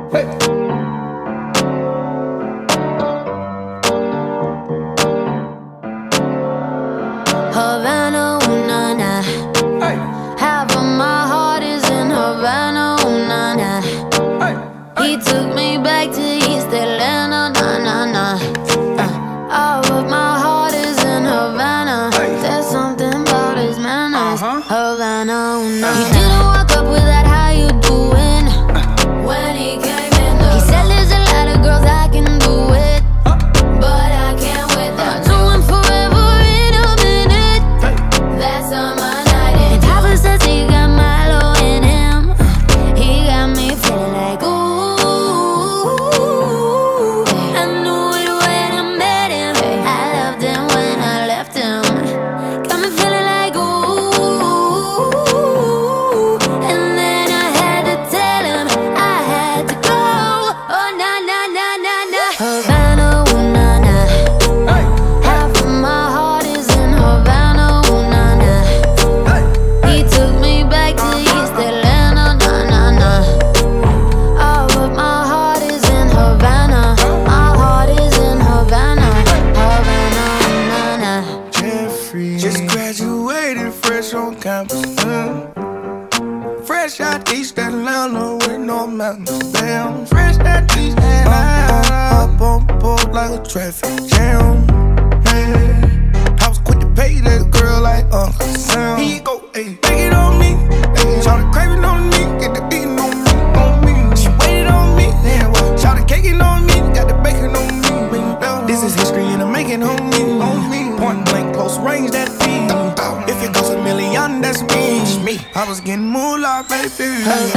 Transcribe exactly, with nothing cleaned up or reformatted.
Havana, ooh, nah, nah. Hey. Half of my heart is in Havana, ooh, nah, nah. Hey. Hey. He took me back to East Atlanta, nah, nah, nah. Uh, all of my heart is in Havana. Hey. There's something about his manners. Uh-huh. Havana, ooh, nah, nah. He didn't walk up with that, how you doing? Uh. When he came in the he said there's a lot of girls I can do it, uh. but I can't with them. Do him forever in a minute. Hey. That's on my night. And Papa says he got Milo in him. He got me feeling like ooh. I knew it when I met him. I loved him when I left him. Got me feeling like ooh. And then I had to tell him I had to go. Oh na na na na na. Havana, ooh na na. Hey. Half of my heart is in Havana, ooh na na. Hey. He took me back to East Atlanta, nah nah nah. All of my heart is in Havana. My heart is in Havana, Havana, ooh na na. Jeffrey just graduated fresh on campus. Mm. Fresh out East Atlanta with no mountains. Damn, fresh out East Atlanta. Up on board like a traffic jam. Man, I was quick to pay that girl like Uncle Sam. Here you go, ayy, take it on me. Ayy, shout craving on me, get the beating on me, on me. She waited on me, yeah, well, shout caking on me, got the bacon on me. This is history and I'm making on me, on me. Point blank, close range, that feed. If it goes a million, that's me. I was getting moolah, baby.